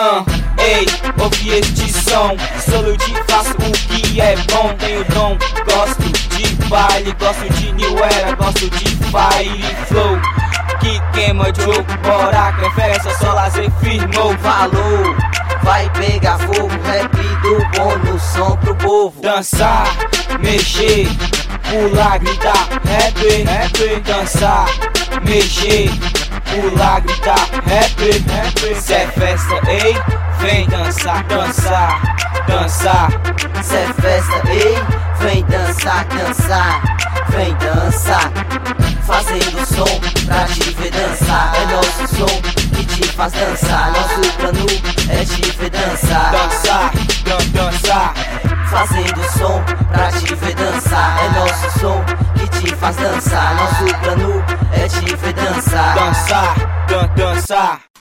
Ei, ouvi este som, solo de faço o que é bom. Tenho dom, gosto de baile, gosto de new era, gosto de fire flow que queima jogo, bora, conferência só lazer, firmou valor. Vai pegar fogo, rap do bom no som pro povo. Dançar, mexer, pular, gritar, rap, dançar, mexer, pular, gritar, rap, cê é festa, ei, vem dançar, dançar, dançar. Cê é festa, ei, vem dançar, dançar, vem dançar. Fazendo som pra te ver dançar. É nosso som que te faz dançar. Nosso plano é te ver dançar. Dançar, dançar. Fazendo som pra te ver dançar. É nosso som que te faz dançar. Nosso plano é te ver dançar. Dançar, dançar.